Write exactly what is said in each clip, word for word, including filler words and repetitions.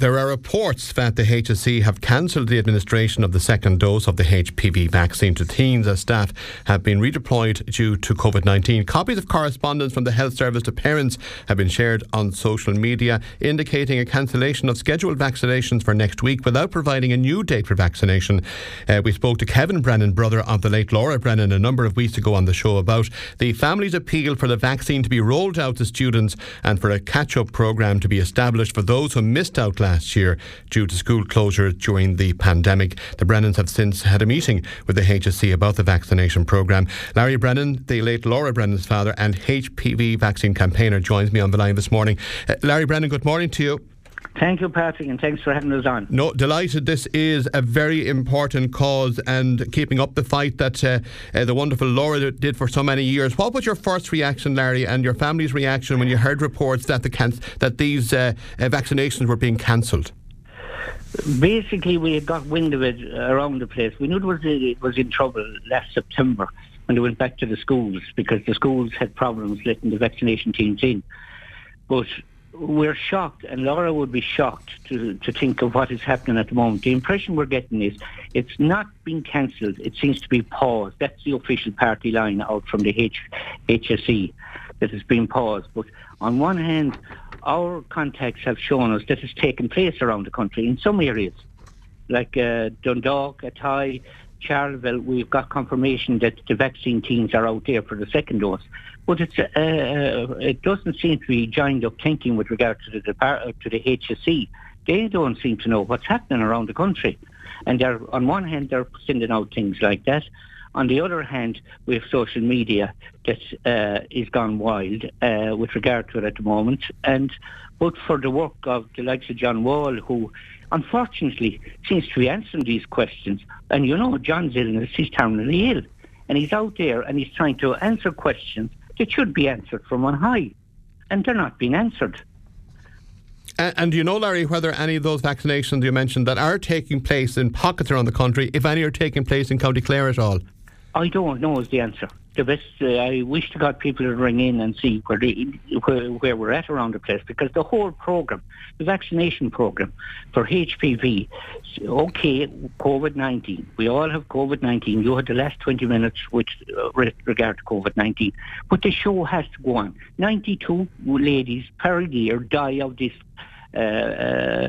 There are reports that the H S E have cancelled the administration of the second dose of the H P V vaccine to teens as staff have been redeployed due to COVID nineteen. Copies of correspondence from the Health Service to parents have been shared on social media indicating a cancellation of scheduled vaccinations for next week without providing a new date for vaccination. Uh, we spoke to Kevin Brennan, brother of the late Laura Brennan, a number of weeks ago on the show about the family's appeal for the vaccine to be rolled out to students and for a catch-up programme to be established for those who missed out last year due to school closures during the pandemic. The Brennans have since had a meeting with the H S E about the vaccination programme. Larry Brennan, the late Laura Brennan's father and H P V vaccine campaigner, joins me on the line this morning. Uh, Larry Brennan, good morning to you. Thank you, Patrick, and thanks for having us on. No, delighted. This is a very important cause and keeping up the fight that uh, uh, the wonderful Laura did for so many years. What was your first reaction, Larry, and your family's reaction when you heard reports that the can- that these uh, uh, vaccinations were being cancelled? Basically, we had got wind of it around the place. We knew it was, it was in trouble last September when they went back to the schools because the schools had problems letting the vaccination teams in. But we're shocked, and Laura would be shocked to to think of what is happening at the moment. The impression we're getting is it's not being cancelled, it seems to be paused. That's the official party line out from the H- HSE, that it's been paused. But on one hand, our contacts have shown us that it's taken place around the country in some areas, like uh, Dundalk, Athy, Charleville. We've got confirmation that the vaccine teams are out there for the second dose. But it's, uh, it doesn't seem to be joined up thinking with regard to the Depart- to the H S E. They don't seem to know what's happening around the country. And they're, on one hand, they're sending out things like that. On the other hand, we have social media that uh, is gone wild uh, with regard to it at the moment. And but for the work of the likes of John Wall, who unfortunately seems to be answering these questions. And you know, John's illness, he's terminally ill. And he's out there and he's trying to answer questions that should be answered from on high. And they're not being answered. And, and do you know, Larry, whether any of those vaccinations you mentioned that are taking place in pockets around the country, if any are taking place in County Clare at all? I don't know is the answer. The best, uh, I wish to God people would ring in and see where, the, where, where we're at around the place, because the whole programme, the vaccination programme for H P V, okay, COVID nineteen, we all have COVID nineteen. You had the last twenty minutes with uh, regard to COVID nineteen, but the show has to go on. ninety-two ladies per year die of this uh, uh,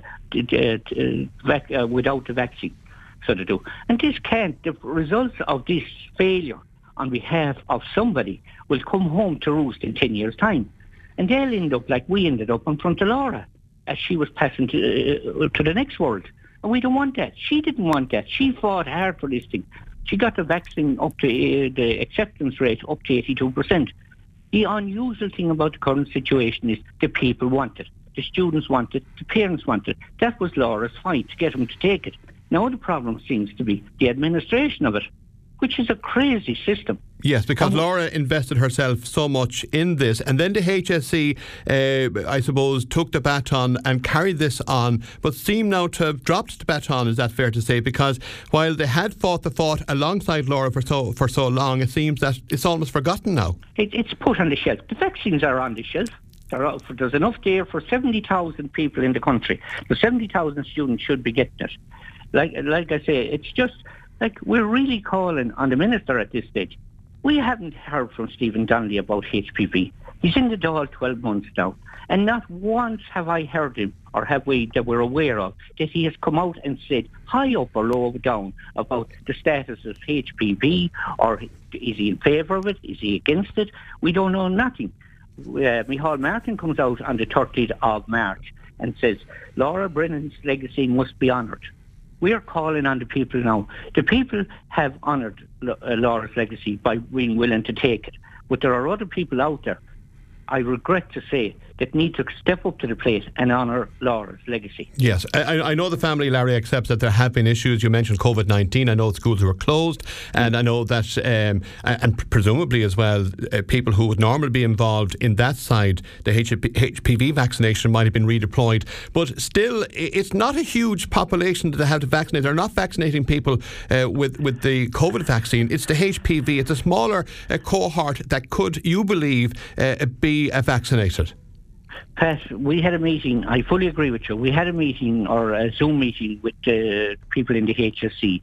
uh, uh, without the vaccine. So they do. And this can't, the results of this failure on behalf of somebody will come home to roost in ten years' time. And they'll end up like we ended up in front of Laura as she was passing to, uh, to the next world. And we don't want that. She didn't want that. She fought hard for this thing. She got the vaccine up to, uh, the acceptance rate up to eighty-two percent. The unusual thing about the current situation is the people want it. The students want it. The parents want it. That was Laura's fight to get them to take it. Now the problem seems to be the administration of it, which is a crazy system. Yes, because um, Laura invested herself so much in this, and then the H S E, uh, I suppose, took the baton and carried this on, but seem now to have dropped the baton. Is that fair to say? Because while they had fought the fought alongside Laura for so for so long, it seems that it's almost forgotten now. It, it's put on the shelf. The vaccines are on the shelf. There's enough there for seventy thousand people in the country. The seventy thousand students should be getting it. Like, like I say, it's just like we're really calling on the minister at this stage. We haven't heard from Stephen Donnelly about H P V. He's in the Dáil twelve months now, and not once have I heard him, or have we, that we're aware of, that he has come out and said, high up or low down, about the status of H P V, or is he in favour of it, is he against it? We don't know nothing. Uh, Micheál Martin comes out on the thirtieth of March and says, Laura Brennan's legacy must be honoured. We are calling on the people now. The people have honoured uh, Laura's legacy by being willing to take it. But there are other people out there, I regret to say, that need to step up to the plate and honour Laura's legacy. Yes, I, I know the family, Larry, accepts that there have been issues. You mentioned COVID nineteen. I know schools were closed, and I know that, um, and presumably as well, uh, people who would normally be involved in that side, the H P V vaccination might have been redeployed. But still, it's not a huge population that they have to vaccinate. They're not vaccinating people uh, with, with the COVID vaccine. It's the H P V. It's a smaller uh, cohort that could, you believe, uh, be uh, vaccinated. Pat, we had a meeting, I fully agree with you, we had a meeting or a Zoom meeting with uh, people in the H S E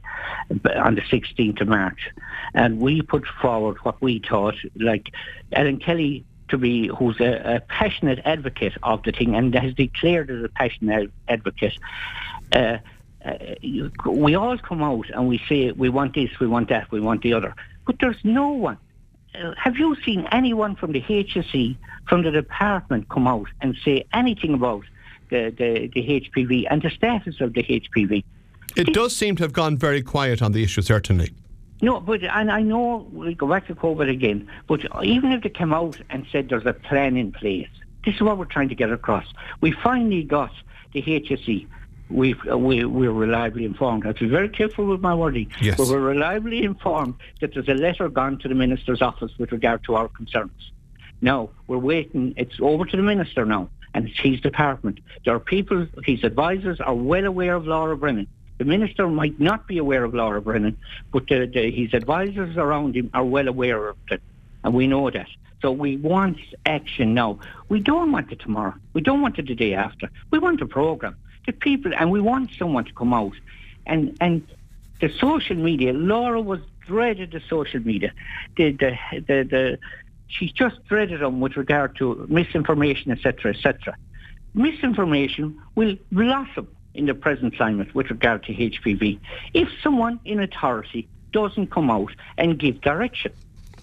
on the sixteenth of March, and we put forward what we thought, like Ellen Kelly to be, who's a, a passionate advocate of the thing and has declared as a passionate advocate. Uh, uh, you, we all come out and we say we want this, we want that, we want the other, but there's no one. Uh, have you seen anyone from the H S E, from the department, come out and say anything about the, the, the H P V and the status of the H P V? It this, does seem to have gone very quiet on the issue, certainly. No, but and I know we'll go back to COVID again, but even if they came out and said there's a plan in place, this is what we're trying to get across. We finally got the H S E. We've, uh, we, we're reliably informed. I have to be very careful with my wording. Yes. But we're reliably informed that there's a letter gone to the Minister's office with regard to our concerns. Now, we're waiting. It's over to the Minister now, and it's his department. There are people, his advisors are well aware of Laura Brennan. The Minister might not be aware of Laura Brennan, but the, the, his advisors around him are well aware of it, and we know that. So we want action now. We don't want it tomorrow. We don't want it the day after. We want a programme. The people, and we want someone to come out. And and the social media, Laura was dreaded the social media. The the the, the she just dreaded them with regard to misinformation, et cetera, et cetera. Misinformation will blossom in the present climate with regard to H P V if someone in authority doesn't come out and give direction.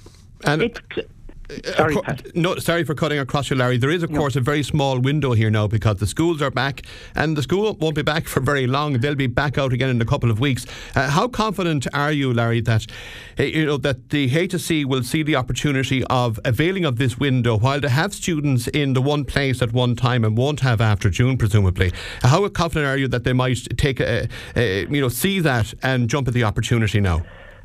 And it's Sorry, co- no, sorry for cutting across you, Larry. There is, of no. course, a very small window here now because the schools are back, and the school won't be back for very long. They'll be back out again in a couple of weeks. Uh, how confident are you, Larry, that uh, you know that the H S E will see the opportunity of availing of this window while they have students in the one place at one time and won't have after June, presumably? How confident are you that they might take a, a you know see that and jump at the opportunity now?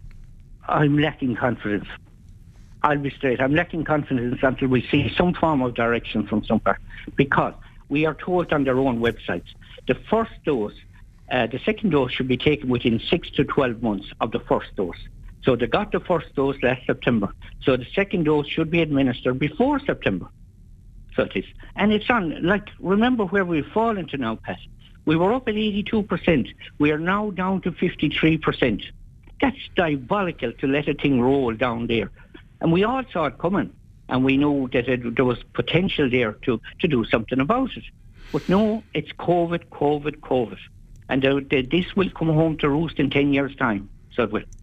I'm lacking confidence. I'll be straight. I'm lacking confidence until we see some form of direction from somewhere, because we are told on their own websites the first dose, uh, the second dose should be taken within six to twelve months of the first dose. So they got the first dose last September. So the second dose should be administered before September. So it is. And it's on, like, remember where we've fallen to now, Pat. We were up at eighty-two percent. We are now down to fifty-three percent. That's diabolical to let a thing roll down there. And we all saw it coming, and we knew that it, there was potential there to, to do something about it. But no, it's COVID, COVID, COVID. And the, the, this will come home to roost in ten years' time. So it will.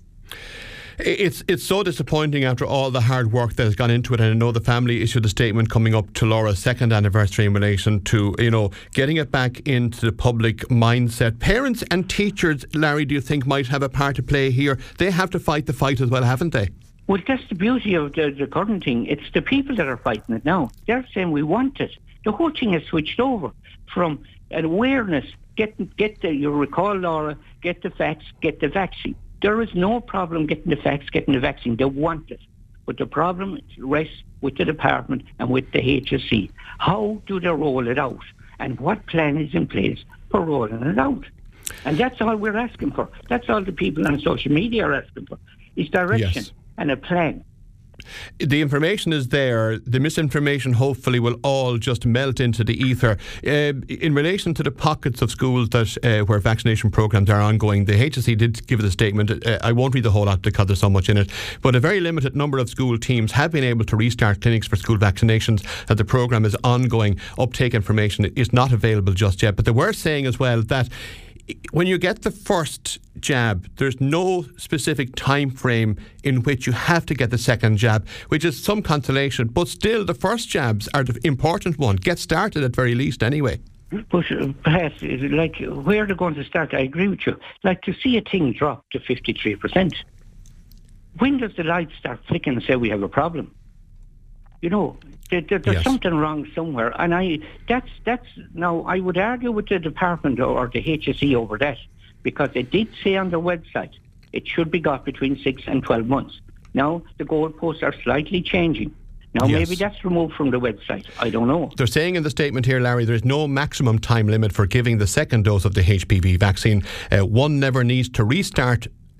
It's it's so disappointing after all the hard work that has gone into it, and I know the family issued a statement coming up to Laura's second anniversary in relation to, you know, getting it back into the public mindset. Parents and teachers, Larry, do you think might have a part to play here? They have to fight the fight as well, haven't they? Well, that's the beauty of the, the current thing. It's the people that are fighting it now. They're saying we want it. The whole thing has switched over from an awareness, get, get the, you recall, Laura, get the facts, get the vaccine. There is no problem getting the facts, getting the vaccine. They want it. But the problem rests with the department and with the H S E. How do they roll it out? And what plan is in place for rolling it out? And that's all we're asking for. That's all the people on social media are asking for, is direction. Yes. And a plan. The information is there. The misinformation hopefully will all just melt into the ether. Uh, in relation to the pockets of schools that uh, where vaccination programmes are ongoing, the H S E did give it a statement. Uh, I won't read the whole lot because there's so much in it, but a very limited number of school teams have been able to restart clinics for school vaccinations. That the programme is ongoing. Uptake information is not available just yet, but they were saying as well that when you get the first jab, there's no specific time frame in which you have to get the second jab, which is some consolation. But still, the first jabs are the important one. Get started at very least anyway. But uh, perhaps, like, where they're going to start, I agree with you. Like, to see a thing drop to fifty-three percent, when does the light start flicking and say we have a problem? You know, there, there, there's yes. something wrong somewhere. And I that's that's now I would argue with the department or, or the H S E over that, because it did say on their website it should be got between six and twelve months. Now the goalposts are slightly changing. Now yes. maybe that's removed from the website. I don't know. They're saying in the statement here, Larry, there is no maximum time limit for giving the second dose of the H P V vaccine. Uh, one never needs to restart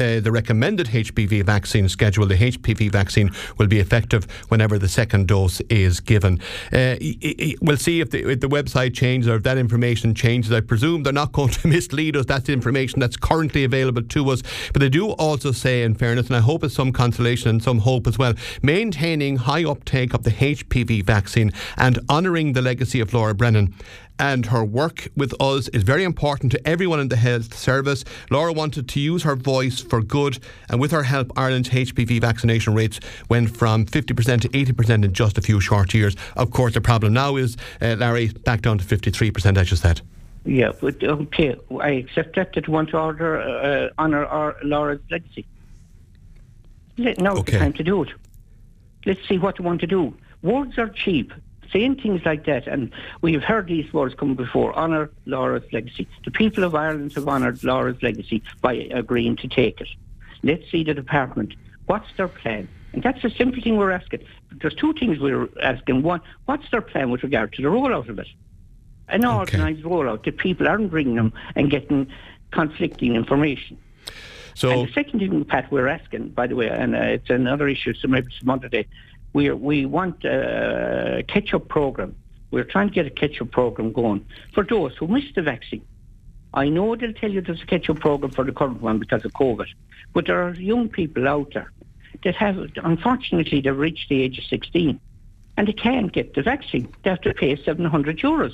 uh, the recommended H P V vaccine schedule, the H P V vaccine will be effective whenever the second dose is given. Uh, we'll see if the, if the website changes or if that information changes. I presume they're not going to mislead us. That's the information that's currently available to us. But they do also say, in fairness, and I hope it's some consolation and some hope as well, maintaining high uptake of the H P V vaccine and honouring the legacy of Laura Brennan and her work with us is very important to everyone in the health service. Laura wanted to use her voice for good, and with her help, Ireland's H P V vaccination rates went from fifty percent to eighty percent in just a few short years. Of course, the problem now is, uh, Larry, back down to fifty-three percent, as you said. Yeah, but okay, I accept that, that you want to order, uh, honour our Laura's legacy. Now's okay. the time to do it. Let's see what you want to do. Words are cheap. Saying things like that, and we've heard these words come before, honour Laura's legacy. The people of Ireland have honoured Laura's legacy by agreeing to take it. Let's see the department. What's their plan? And that's the simple thing we're asking. There's two things we're asking. One, what's their plan with regard to the rollout of it? An organised okay. rollout that people aren't bringing them and getting conflicting information. So, and the second thing, Pat, we're asking, by the way, and uh, it's another issue, so maybe some other day, we we want a catch-up programme. We're trying to get a catch-up programme going for those who missed the vaccine. I know they'll tell you there's a catch-up programme for the current one because of COVID, but there are young people out there that have, unfortunately, they've reached the age of sixteen and they can't get the vaccine. They have to pay seven hundred euros.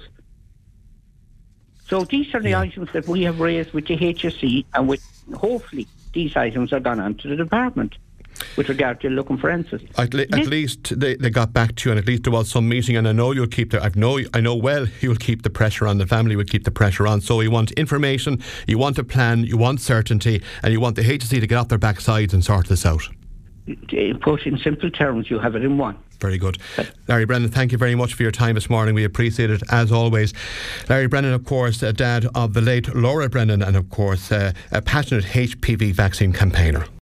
So these are the yeah. items that we have raised with the H S E, and with hopefully these items are gone on to the department with regard to looking for answers. At, le- at least they, they got back to you, and at least there was some meeting, and I know you'll keep the, I know I know well you'll keep the pressure on, the family will keep the pressure on. So you want information, you want a plan, you want certainty, and you want the H S E to get off their backsides and sort this out. Put in simple terms, you have it in one. Very good. Larry Brennan, thank you very much for your time this morning. We appreciate it as always. Larry Brennan, of course, uh, dad of the late Laura Brennan, and of course uh, a passionate H P V vaccine campaigner.